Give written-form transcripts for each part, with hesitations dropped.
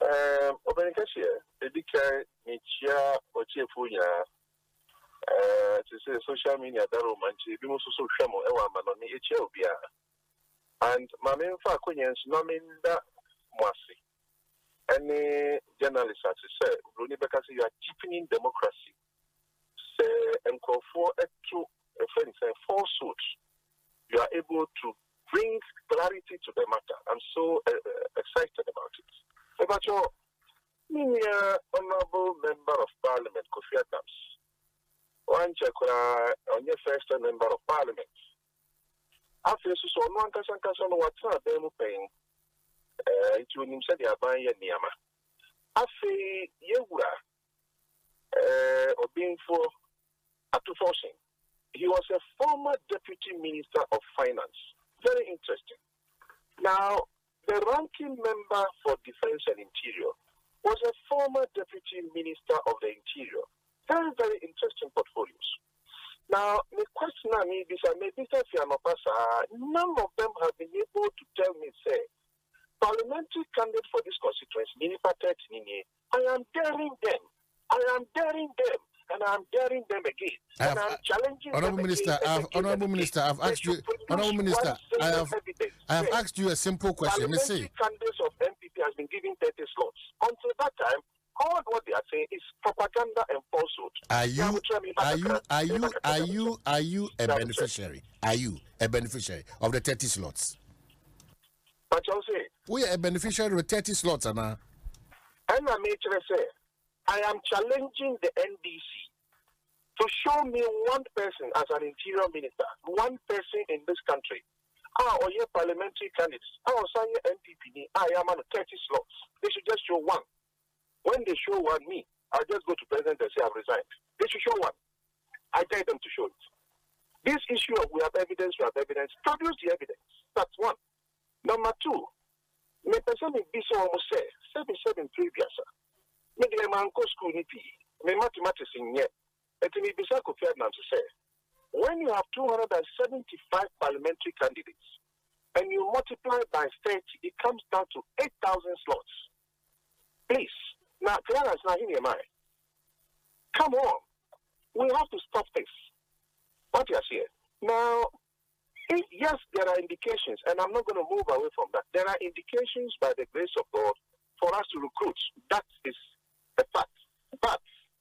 Obenikasia, Edika, Nichia, Ochiafuya, to say social media, Daromanchi, Bimusu Shamo, Ewa Manoni, Ethiopia. And Mamin Fakunians, Nominda Mwasi. Any journalist has said, because you are cheapening democracy. Say, and call for a true falsehood. You are able to bring clarity to the matter. I'm so excited about it. But your honorable member of parliament, Kofi Adams, one check on your first member of parliament. After so one person what's not them paying. It will say they are buying Niama. After Yewura, or being for forcing. He was a former deputy minister of finance. Very interesting. Now, the ranking member for defense and interior was a former deputy minister of the interior. Very, very interesting portfolios. Now, the question I need is, none of them have been able to tell me, say, parliamentary candidate for this constituency, I am daring them. I am daring them. And I'm daring them again. And I'm challenging Honorable them Minister, Honorable Minister, I've asked you. Honorable Minister, I have asked you a simple question. Let's see. Candidates of MPP has been given 30 slots. Until that time, all what they are saying is propaganda and falsehood. Are you a beneficiary? Are you a beneficiary of the 30 slots? But I'll say we are a beneficiary of 30 slots, Anna. And I may say, I am challenging the NDC to show me one person as an interior minister, one person in this country. Or your parliamentary candidates. Sign your MPP. I am on 30 slots. They should just show one. When they show one, I'll just go to president and say I've resigned. They should show one. I dare them to show it. This issue of we have evidence, produce the evidence. That's one. Number two, me person be so almost say 7 previous. Me the man go school me mathematics in yet. It me be so Kofi Adams to say. When you have 275 parliamentary candidates and you multiply by 30, it comes down to 8,000 slots. Please. Now, Clarence, now in your mind. Come on. We have to stop this. What you are saying. Now, yes, there are indications, and I'm not going to move away from that. There are indications by the grace of God for us to recruit. That is a fact. But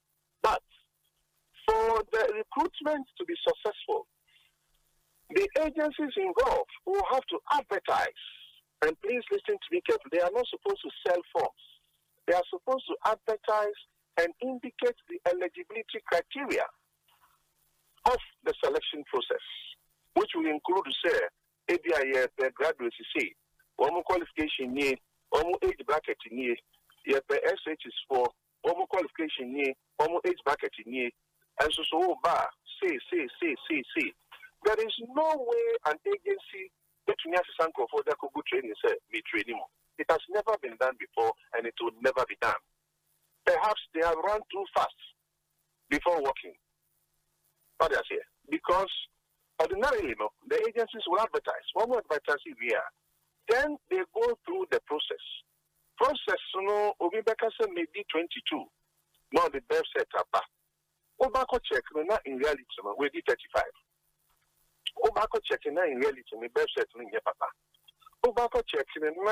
for the recruitment to be successful, the agencies involved will have to advertise. And please listen to me carefully. They are not supposed to sell forms. They are supposed to advertise and indicate the eligibility criteria of the selection process, which will include, say, ABI, the graduates, say, one qualification near, one age bracket near, the SH is for one qualification near, one age bracket near, and so bar, say. There is no way an agency between us and for that could training, say, me training. It has never been done before, and it will never be done. Perhaps they have run too fast before working. What I say? Because ordinarily, the agencies will advertise. One will advertise here. Then they go through the process. Obibeka said maybe 22. Now the birth set up. Obako check, not in reality, we did 35. Obako check, not in reality, we birth set in your papa. Obako check,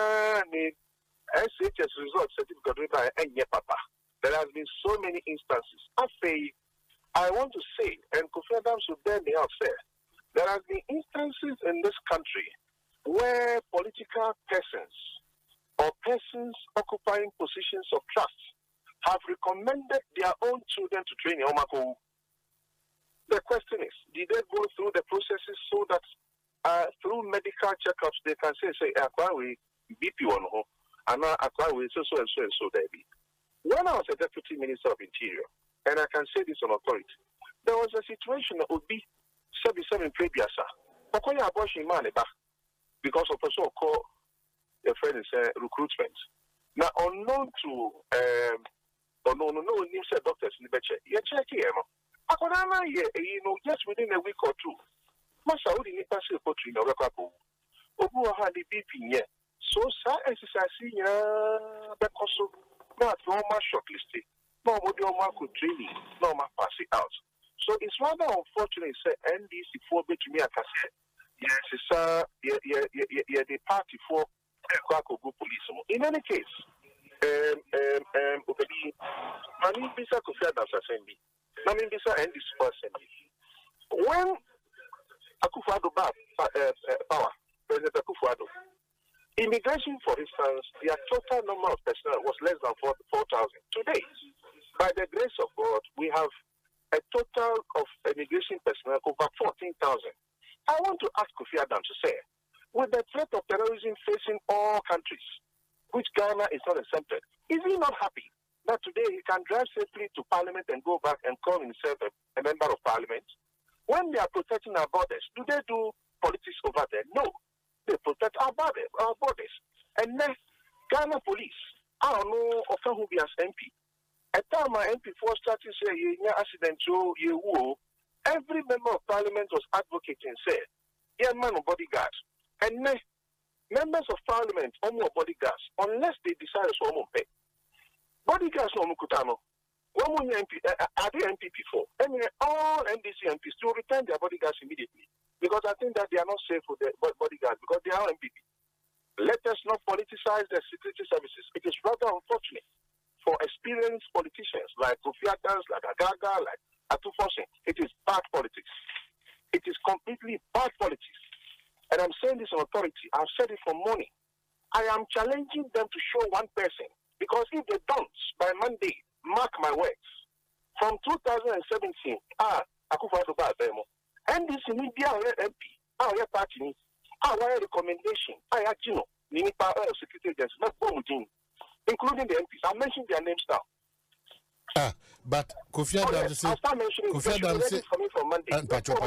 SHS result certificate by your papa. There has been so many instances. I want to say, and Kofi Adams should bear me out, say, there have been instances in this country where political persons or persons occupying positions of trust have recommended their own children to train in Omako. The question is, did they go through the processes so that through medical checkups they can say, Akwawi BP on home, and Akwawi so and so there be. When I was a deputy minister of interior, and I can say this on authority, there was a situation that would be 77 previous. Okoya abortion man because of person call a friend is recruitment. Now unknown to you said doctors in the beche. You check here. Just within a week or two. Masa would need pass a pottery in a record. Obu had the BP yet. So, sir, exercise, because not normal shortlisted, no more could training, no more pass it out. So it's rather unfortunate, say NDC for me to me, I can say, yes, it's the party for police. In any case, Mani Bisa Kofi Adams Assembly, Mani Bisa NDC for Assembly. When Akufo-Addo power, President Akufo-Addo, immigration, for instance, their total number of personnel was less than 4,000. Today, by the grace of God, we have a total of immigration personnel over 14,000. I want to ask Kofi Adams to say, with the threat of terrorism facing all countries, which Ghana is not exempted, is he not happy that today he can drive safely to Parliament and go back and call himself a member of Parliament? When they are protecting our borders, do they do politics over there? No. They protect our borders. And then Ghana police, I don't know of who be as MP. At time my MP for starting say accident every member of Parliament was advocating say, yeah man of bodyguards. And then members of Parliament more bodyguards unless they decide to pay. Bodyguards no mukutano. One MP, are they MP before? And all NDC MPs to return their bodyguards immediately. Because I think that they are not safe for the bodyguards because they are MPP. Let us not politicize the security services. It is rather unfortunate for experienced politicians like Kofi Adams, like Agaga, like Atufosin. It is bad politics. It is completely bad politics. And I'm saying this on authority. I've said it for money. I am challenging them to show one person. Because if they don't, by Monday, mark my words, from 2017, Akufo-Addo Bemo, and this media MP, our party, our recommendation, I Gino, Ninipa security agencies, not Bomudin, including the MPs. I mentioned their names now. But Kofi Adams say, Kofi Adams say, coming from Monday. And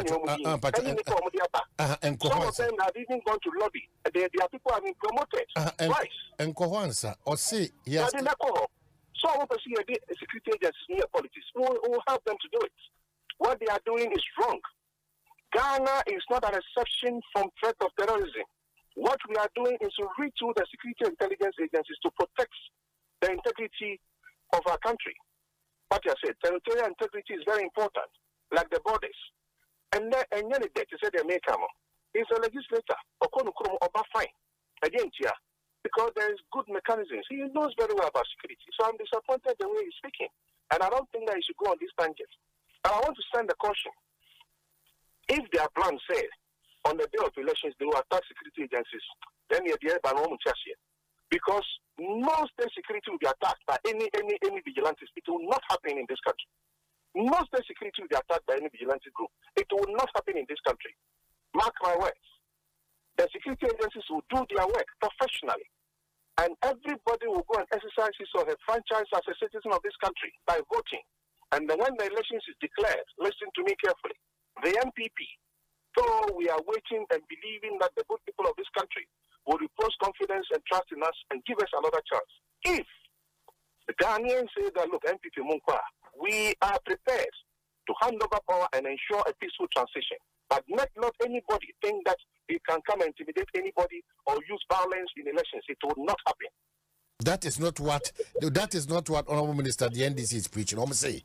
some of them have even gone to lobby. Their people have been promoted twice. And Kohansa, or say, yes. So I want to see a security agencies near politics who will help them to do it. What they are doing is wrong. Ghana is not an exception from threat of terrorism. What we are doing is to retool the security intelligence agencies to protect the integrity of our country. What I said, territorial integrity is very important, like the borders. And then the debt, you said they may come. He's a legislator, fine. Again, because there is good mechanisms. He knows very well about security. So I'm disappointed the way he's speaking. And I don't think that he should go on this tangent. And I want to send a caution. If their plan says on the day of elections they will attack security agencies, then because no state security will be attacked by any vigilantes. It will not happen in this country. No state security will be attacked by any vigilante group. It will not happen in this country. Mark my words. The security agencies will do their work professionally. And everybody will go and exercise his or her franchise as a citizen of this country by voting. And then when the elections is declared, listen to me carefully. The MPP, though we are waiting and believing that the good people of this country will repose confidence and trust in us and give us another chance. If the Ghanaians say that, look, MPP Munkwa, we are prepared to hand over power and ensure a peaceful transition. But not anybody think that he can come and intimidate anybody or use violence in elections. It will not happen. That is not what Honorable Minister the NDC is preaching. I'm say,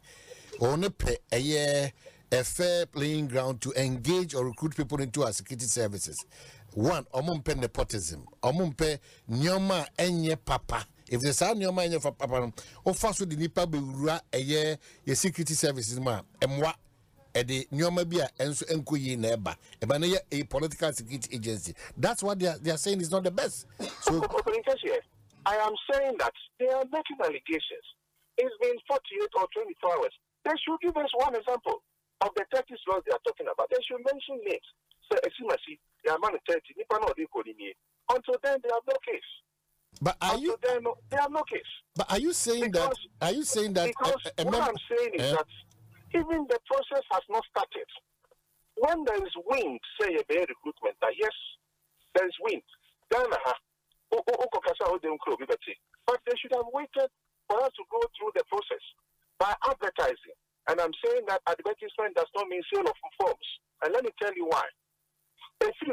a fair playing ground to engage or recruit people into our security services. One, omumpe nepotism. Omumpe nyoma enye papa. If there's a nyoma enye papa, o faso di nipa be ura eye ye security services ma emwa ede nyoma bia enso enkoyi na eba. Eba na a political security agency. That's what they are saying is not the best. So I am saying that they are making allegations. It's been 48 or 24 hours. They should give us one example of the 30 laws they are talking about. They should mention names. So, they are man 30. Until then, they have no case. But they have no case. But are you saying that? Because what I'm saying is that even the process has not started. When there is wind, say a bear recruitment, yes, there is wind. But they should have waited for us to go through the process by advertising. And I'm saying that advertisement does not mean sale of forms. And let me tell you why.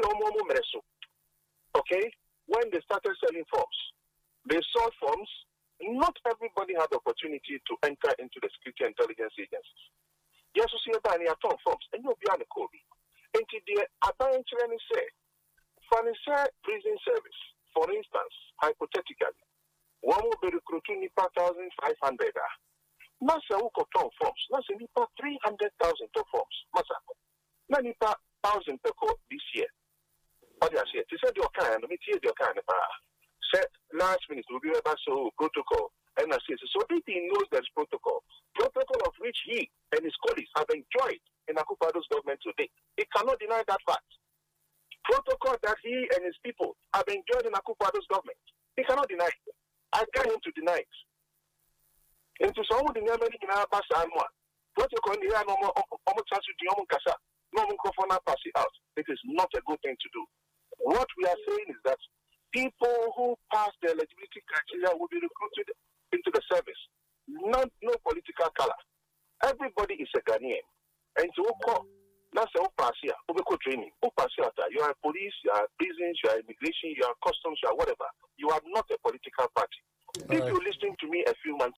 Okay? When they started selling forms, they sold forms opportunity to enter into the security intelligence agencies. Yes, you see about any forms, and you'll be on the Kobe. Into the Abayan training say, for an prison service, for instance, hypothetically, one will be recruiting NIPA 1,500. Masa who got forms, Masa NIPA 300,000 forms, Masa. NIPA 1,000 this year. What do I say? They said your kind, let me tell you your kind of said last minute will be about so protocol. And I say, so if he knows there's protocol of which he and his colleagues have enjoyed in Akupado's government today, he cannot deny that fact. Protocol that he and his people have enjoyed in Akupado's government, he cannot deny it. I dare him to deny it. And to someone in America, protocol in the pass it out. It is not a good thing to do. What we are saying is that people who pass the eligibility criteria will be recruited into the service. No political color. Everybody is a Ghanaian. And so, that's a pass-here, training. You are police, you are prisons, you are immigration, you are customs, you are whatever. You are not a political party. If you listen to me a few months